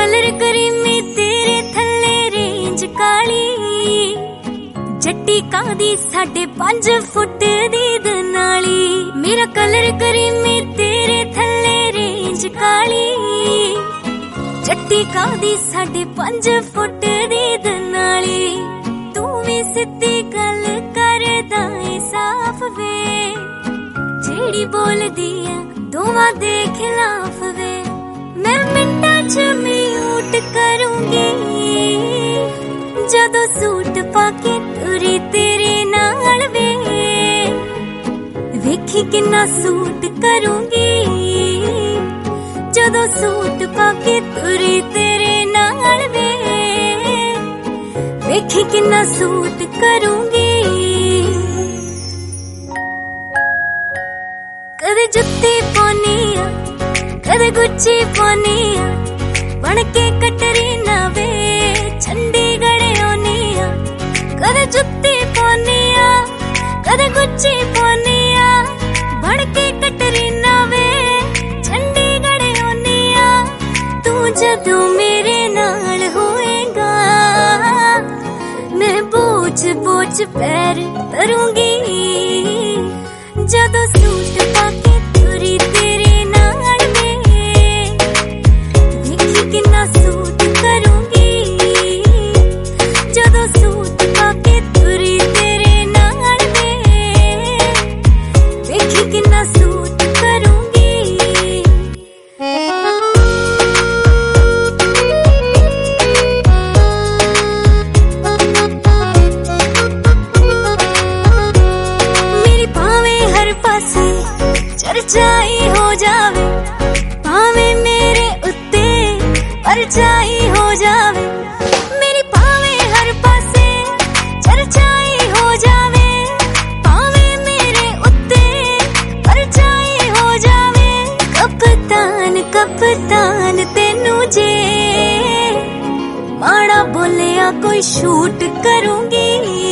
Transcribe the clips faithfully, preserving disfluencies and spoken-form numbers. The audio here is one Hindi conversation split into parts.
कलर करीमी तेरे थल्ले रेंज काली, जट्टी कादी साढ़े पांच फुट दी दनाली। मेरा कलर करीमी तेरे थल्ले रेंज काली, जट्टी कादी साढ़े पांच फुट दी दनाली। तू भी सिद्धी गल करदा ए साफ वे, जेड़ी बोल दिया दोवां दे खिलाफ वे। मैं मिंटा च म्यूट करूंगी जदों सूट पाके तुरी तेरे नाल वे। वेखी किन्ना सूट करूंगी जदों सूट पाके तुरी तेरे नाल वे। वेखी किन्ना सूट करूंगी। कदे जुत्ती पानी आ कदे गुच्ची पानी आ, बनके कटरीना वे चंडीगढ़ आनी आ। कदे जुत्ती पानी आ कदे गुच्ची पानी आ, बनके कटरीना वे चंडीगढ़ आनी आ। तू जदों मेरे नाल होएगा मैं बोझ बोझ पैर धरूंगी, जदों सूट पाके तुरी तेरे नाल वे। वेखी किन्ना सूट करूंगी जदों सूट पाके तुरी तेरे नाल वे। वेखी किन्ना सूट करूंगी। मेरी पावे हर पासे चर्चाई हो जावे, पावे मेरे उत्ते परचाई हो जावे। मेरी पावे हर पासे चर्चाई हो जावे, पावे मेरे उत्ते परचाई हो जावे। कप्तान कप्तान तेनू जे माड़ा बोलिया कोई शूट करूंगी,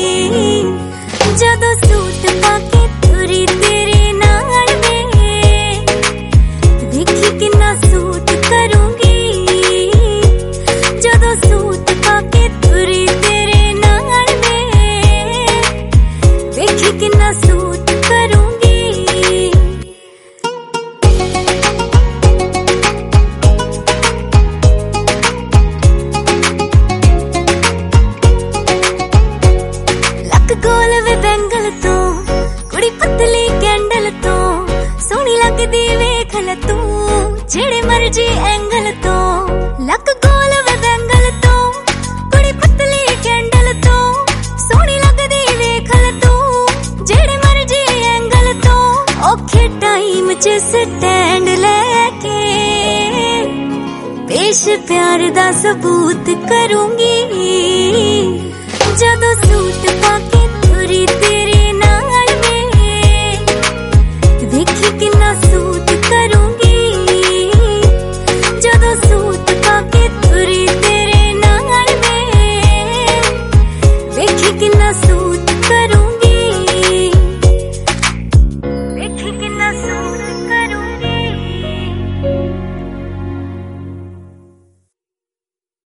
जदों सूट पाके तुरी तेरे नाल वे। वेखी किन्ना सूट करूंगी जदों सूट पाके तुरी तेरे नाल वे। वेखी किन्ना सूट करूंगी। लक गोल वे बैंगल तो कुड़ी पतली कैंडल तो, सोहनी लगदी वेख ले तू जेड़े मर्जी एंगल तो। लक गोल वे बैंगल तो कुड़ी पतली कैंडल तो, सोहनी लगदी वेख ले तू जेड़े मर्जी एंगल तो। औखे टाइम च स्टैंड लेके पेश प्यार दा सबूत करूंगी,